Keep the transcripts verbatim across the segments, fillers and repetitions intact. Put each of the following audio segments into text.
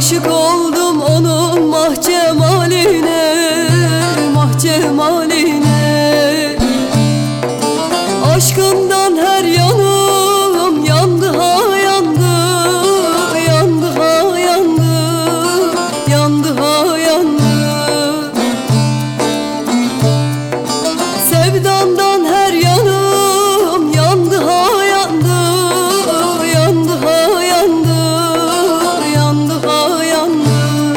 Aşık oldum onun mahcemaline, mahcemaline. Aşkından her yanım yandı ha yandı, yandı ha yandı, yandı ha yandı. Sevdandan her yanım yandı ha yandı, yandı ha yandı, yandı ha yandı.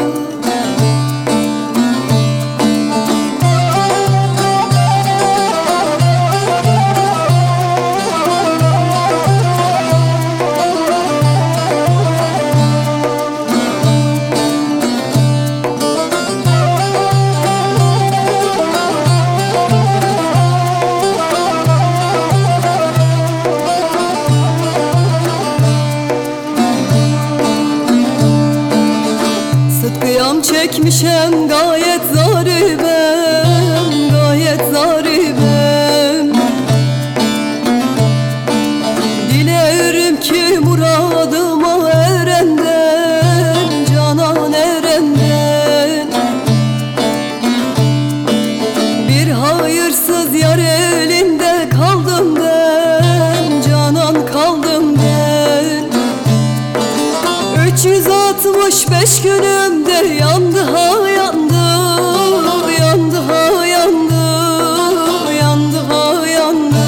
Sıtkıyam çekmişem gayet zaribem, gayet zaribem. Dilerim ki muradıma erenden, canan erenden. Bir hayırsız yar elinde kaldım ben, canan kaldım ben. Üç yüz altmış beş günümde yandı ha yandı, yandı ha yandı, yandı ha yandı.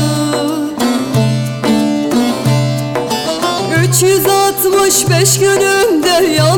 Üç yüz altmış beş günümde yandı